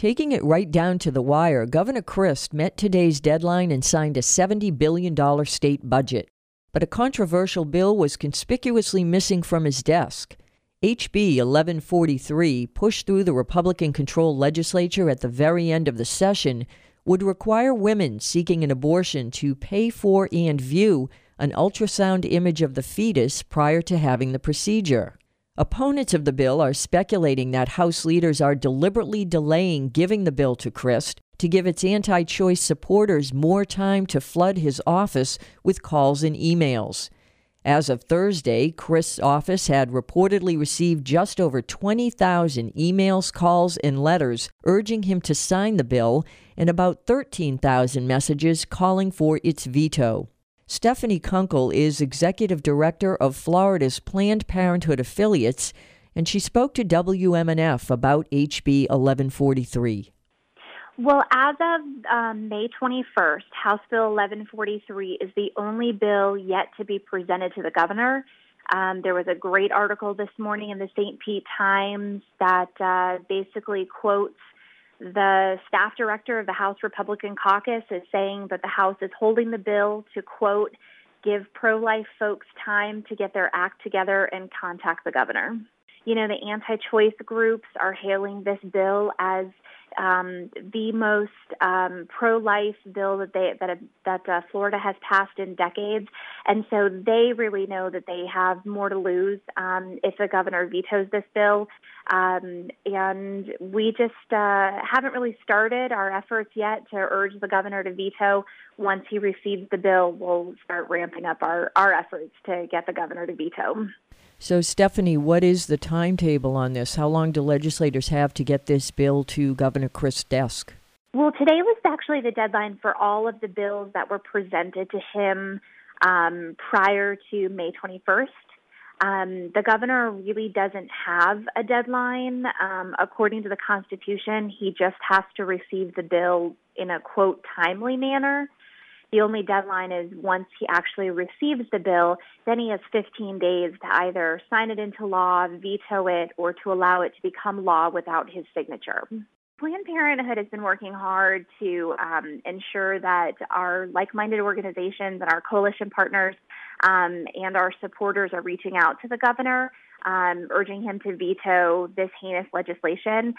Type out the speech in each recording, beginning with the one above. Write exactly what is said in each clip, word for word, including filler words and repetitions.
Taking it right down to the wire, Governor Christ met today's deadline and signed a seventy billion dollars state budget. But a controversial bill was conspicuously missing from his desk. H B eleven forty-three, pushed through the Republican-controlled legislature at the very end of the session, would require women seeking an abortion to pay for and view an ultrasound image of the fetus prior to having the procedure. Opponents of the bill are speculating that House leaders are deliberately delaying giving the bill to Christ to give its anti-choice supporters more time to flood his office with calls and emails. As of Thursday, Christ's office had reportedly received just over twenty thousand emails, calls, and letters urging him to sign the bill, and about thirteen thousand messages calling for its veto. Stephanie Kunkel is executive director of Florida's Planned Parenthood affiliates, and she spoke to W M N F about H B eleven forty-three. Well, as of um, May twenty-first, House Bill eleven forty-three is the only bill yet to be presented to the governor. Um, there was a great article this morning in the Saint Pete Times that uh, basically quotes the staff director of the House Republican Caucus as saying that the House is holding the bill to, quote, give pro-life folks time to get their act together and contact the governor. You know, the anti-choice groups are hailing this bill as um, the most um, pro-life bill that they that that uh, Florida has passed in decades, and so they really know that they have more to lose um, if the governor vetoes this bill. Um, and we just uh, haven't really started our efforts yet to urge the governor to veto. Once he receives the bill, we'll start ramping up our, our efforts to get the governor to veto. So, Stephanie, what is the timetable on this? How long do legislators have to get this bill to Governor Christ's desk? Well, today was actually the deadline for all of the bills that were presented to him um, prior to May twenty-first. Um, the governor really doesn't have a deadline. Um, according to the Constitution, he just has to receive the bill in a, quote, timely manner. The only deadline is once he actually receives the bill, then he has fifteen days to either sign it into law, veto it, or to allow it to become law without his signature. Planned Parenthood has been working hard to um, ensure that our like-minded organizations and our coalition partners um, and our supporters are reaching out to the governor, um, urging him to veto this heinous legislation.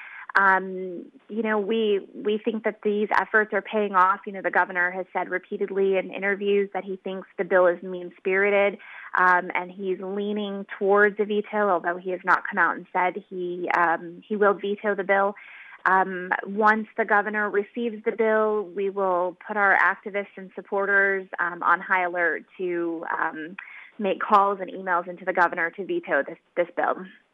Um, you know, we we think that these efforts are paying off. You know, the governor has said repeatedly in interviews that he thinks the bill is mean-spirited, um, and he's leaning towards a veto, although he has not come out and said he um, he will veto the bill. Um, once the governor receives the bill, we will put our activists and supporters um, on high alert to um, make calls and emails into the governor to veto this, this bill.